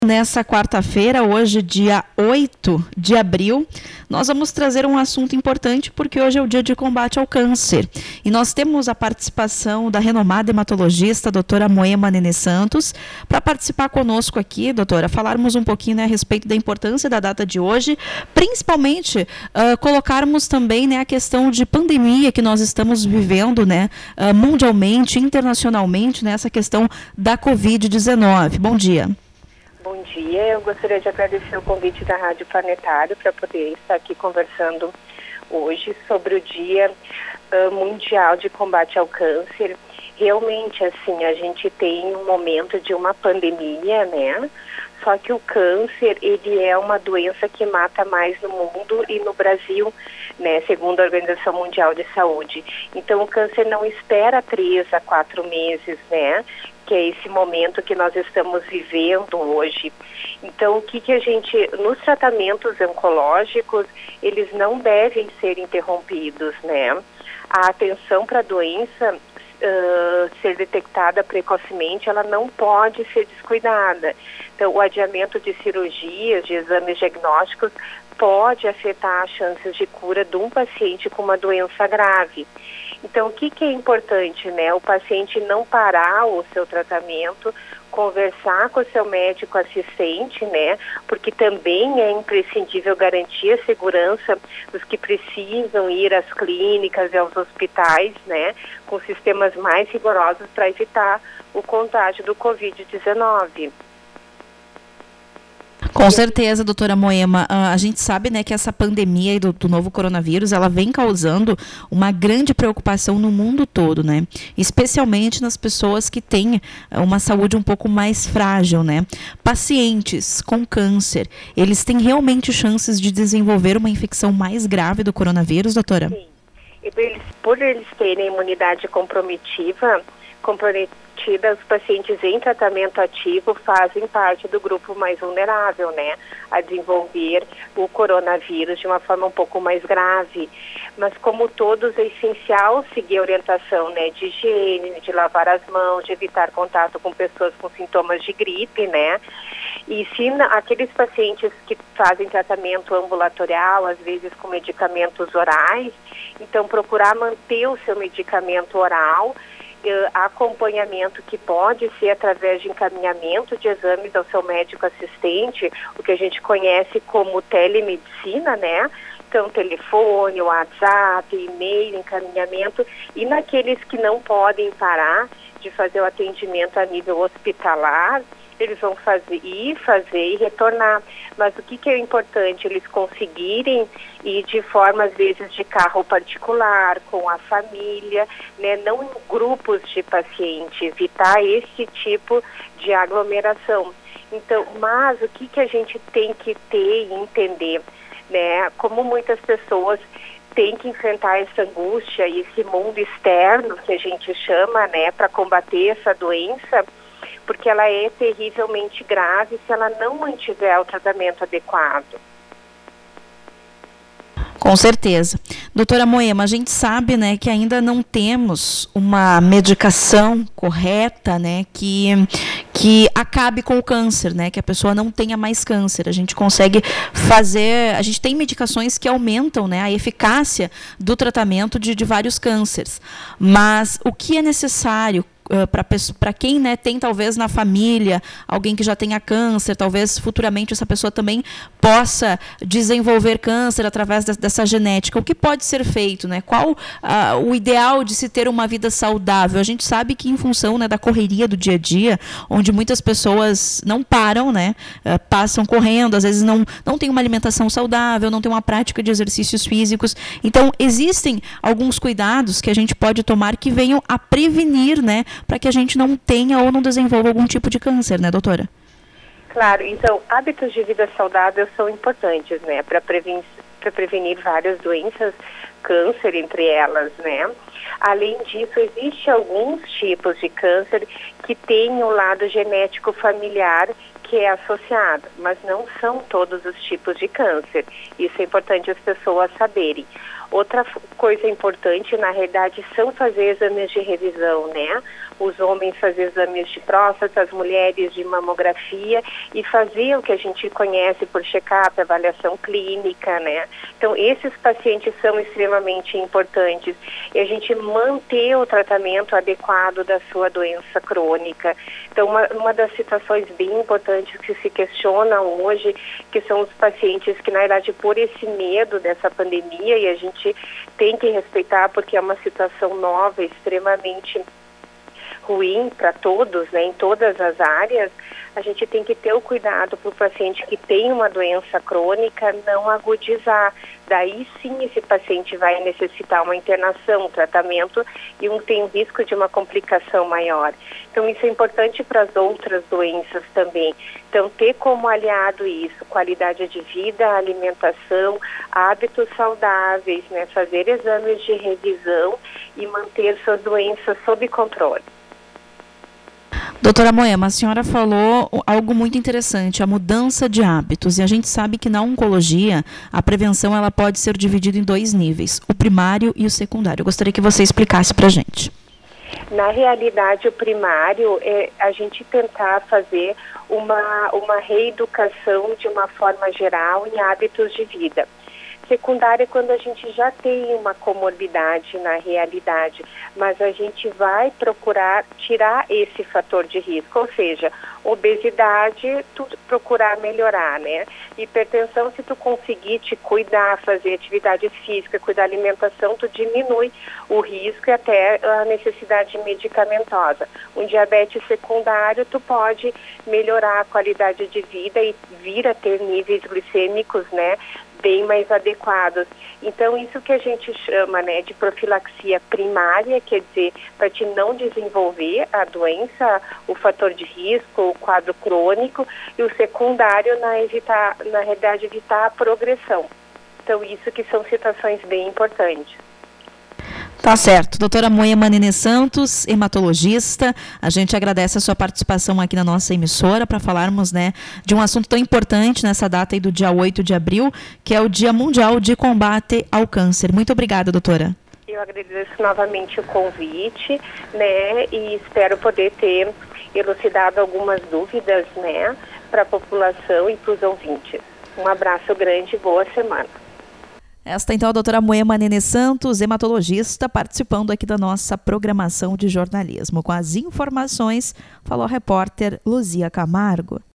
Nessa quarta-feira, hoje, dia 8 de abril, nós vamos trazer um assunto importante porque hoje é o dia de combate ao câncer. E nós temos a participação da renomada hematologista, doutora Moema Nenê Santos, para participar conosco aqui, doutora, falarmos um pouquinho, né, a respeito da importância da data de hoje, principalmente colocarmos também, né, a questão de pandemia que nós estamos vivendo, né, mundialmente, internacionalmente, né, essa questão da Covid-19. Bom dia. Bom dia, eu gostaria de agradecer o convite da Rádio Planetário para poder estar aqui conversando hoje sobre o Dia Mundial de Combate ao Câncer. Realmente, assim, a gente tem um momento de uma pandemia, né? Só que o câncer, ele é uma doença que mata mais no mundo e no Brasil, né, segundo a Organização Mundial de Saúde. Então, o câncer não espera 3 a 4 meses, né, que é esse momento que nós estamos vivendo hoje. Então, o que a gente, nos tratamentos oncológicos, eles não devem ser interrompidos, né? A atenção para a doença ser detectada precocemente, ela não pode ser descuidada. Então, o adiamento de cirurgias, de exames diagnósticos, pode afetar as chances de cura de um paciente com uma doença grave. Então, o que é importante, né? O paciente não parar o seu tratamento, conversar com o seu médico assistente, né? Porque também é imprescindível garantir a segurança dos que precisam ir às clínicas e aos hospitais, né? Com sistemas mais rigorosos para evitar o contágio do Covid-19. Com certeza, doutora Moema. A gente sabe, né, que essa pandemia do novo coronavírus, ela vem causando uma grande preocupação no mundo todo, né? Especialmente nas pessoas que têm uma saúde um pouco mais frágil, né? Pacientes com câncer, eles têm realmente chances de desenvolver uma infecção mais grave do coronavírus, doutora? Sim. Por eles terem imunidade comprometida, os pacientes em tratamento ativo fazem parte do grupo mais vulnerável, né, a desenvolver o coronavírus de uma forma um pouco mais grave. Mas, como todos, é essencial seguir a orientação, né, de higiene, de lavar as mãos, de evitar contato com pessoas com sintomas de gripe, né. E se aqueles pacientes que fazem tratamento ambulatorial, às vezes com medicamentos orais, então procurar manter o seu medicamento oral, acompanhamento que pode ser através de encaminhamento de exames ao seu médico assistente, o que a gente conhece como telemedicina, né? Então, telefone, WhatsApp, e-mail, encaminhamento, e naqueles que não podem parar de fazer o atendimento a nível hospitalar, eles vão fazer e retornar. Mas o que é importante? Eles conseguirem ir de forma, às vezes, de carro particular, com a família, né? Não em grupos de pacientes, evitar esse tipo de aglomeração. Então, mas o que a gente tem que ter e entender, né? Como muitas pessoas têm que enfrentar essa angústia e esse mundo externo, que a gente chama, né, para combater essa doença, porque ela é terrivelmente grave se ela não mantiver o tratamento adequado. Com certeza. Doutora Moema, a gente sabe, né, que ainda não temos uma medicação correta, né, que acabe com o câncer, né, que a pessoa não tenha mais câncer. A gente consegue a gente tem medicações que aumentam, né, a eficácia do tratamento de vários cânceres. Mas o que é necessário para quem, né, tem talvez na família alguém que já tenha câncer, talvez futuramente essa pessoa também possa desenvolver câncer através dessa genética. O que pode ser feito, né? Qual o ideal de se ter uma vida saudável? A gente sabe que em função, né, da correria do dia a dia, onde muitas pessoas não param, né, passam correndo, às vezes não tem uma alimentação saudável, não tem uma prática de exercícios físicos. Então, existem alguns cuidados que a gente pode tomar que venham a prevenir, né, para que a gente não tenha ou não desenvolva algum tipo de câncer, né, doutora? Claro, então, hábitos de vida saudável são importantes, né, para prevenir várias doenças, câncer entre elas, né. Além disso, existem alguns tipos de câncer que têm um lado genético familiar que é associado, mas não são todos os tipos de câncer. Isso é importante as pessoas saberem. Outra coisa importante, na realidade, são fazer exames de revisão, né? os homens fazer exames de próstata, as mulheres de mamografia e fazer o que a gente conhece por check-up, avaliação clínica, né? Então, esses pacientes são extremamente importantes e a gente manter o tratamento adequado da sua doença crônica. Então, uma das situações bem importantes que se questiona hoje, que são os pacientes que, na verdade, por esse medo dessa pandemia, e a gente tem que respeitar porque é uma situação nova, extremamente ruim para todos, né, em todas as áreas, a gente tem que ter o cuidado para o paciente que tem uma doença crônica não agudizar. Daí sim esse paciente vai necessitar uma internação, um tratamento e tem risco de uma complicação maior. Então isso é importante para as outras doenças também. Então ter como aliado isso, qualidade de vida, alimentação, hábitos saudáveis, né, fazer exames de revisão e manter suas doenças sob controle. Doutora Moema, a senhora falou algo muito interessante, a mudança de hábitos. E a gente sabe que na oncologia, a prevenção ela pode ser dividida em 2 níveis, o primário e o secundário. Eu gostaria que você explicasse para a gente. Na realidade, o primário é a gente tentar fazer uma reeducação de uma forma geral em hábitos de vida. Secundária é quando a gente já tem uma comorbidade na realidade, mas a gente vai procurar tirar esse fator de risco, ou seja, obesidade, tu procurar melhorar, né? Hipertensão, se tu conseguir te cuidar, fazer atividade física, cuidar da alimentação, tu diminui o risco e até a necessidade medicamentosa. Um diabetes secundário, tu pode melhorar a qualidade de vida e vir a ter níveis glicêmicos, né, bem mais adequados. Então, isso que a gente chama, né, de profilaxia primária, quer dizer, para te não desenvolver a doença, o fator de risco, o quadro crônico, e o secundário, na realidade, evitar a progressão. Então, isso que são situações bem importantes. Tá certo. Doutora Moema Nenê Santos, hematologista, a gente agradece a sua participação aqui na nossa emissora para falarmos, né, de um assunto tão importante nessa data aí do dia 8 de abril, que é o Dia Mundial de Combate ao Câncer. Muito obrigada, doutora. Eu agradeço novamente o convite, né, e espero poder ter elucidado algumas dúvidas, né, para a população e para os ouvintes. Um abraço grande e boa semana. Esta então a doutora Moema Nenê Santos, hematologista, participando aqui da nossa programação de jornalismo. Com as informações, falou a repórter Luzia Camargo.